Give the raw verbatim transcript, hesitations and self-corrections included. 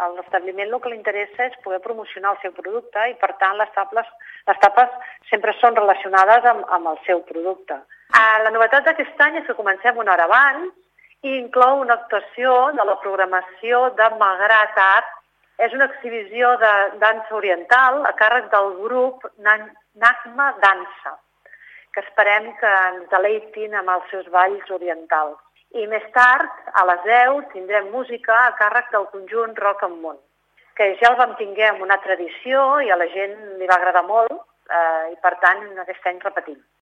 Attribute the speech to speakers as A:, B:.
A: a l'establiment el que li interessa és poder promocionar el seu producte i, per tant, les tapes, les tapes sempre són relacionades amb, amb el seu producte. La novetat d'aquest any és que comencem una hora abans i inclou una actuació de la programació de Malgrat Art. És una exhibició de dansa oriental a càrrec del grup Nagma Dansa, que esperem que ens deleitin amb els seus balls orientals. I més tard, a les deu, tindrem música a càrrec del conjunt Rock and Moon, que ja el vam tinguer amb una tradició i a la gent li va agradar molt, eh, i per tant aquest any repetim.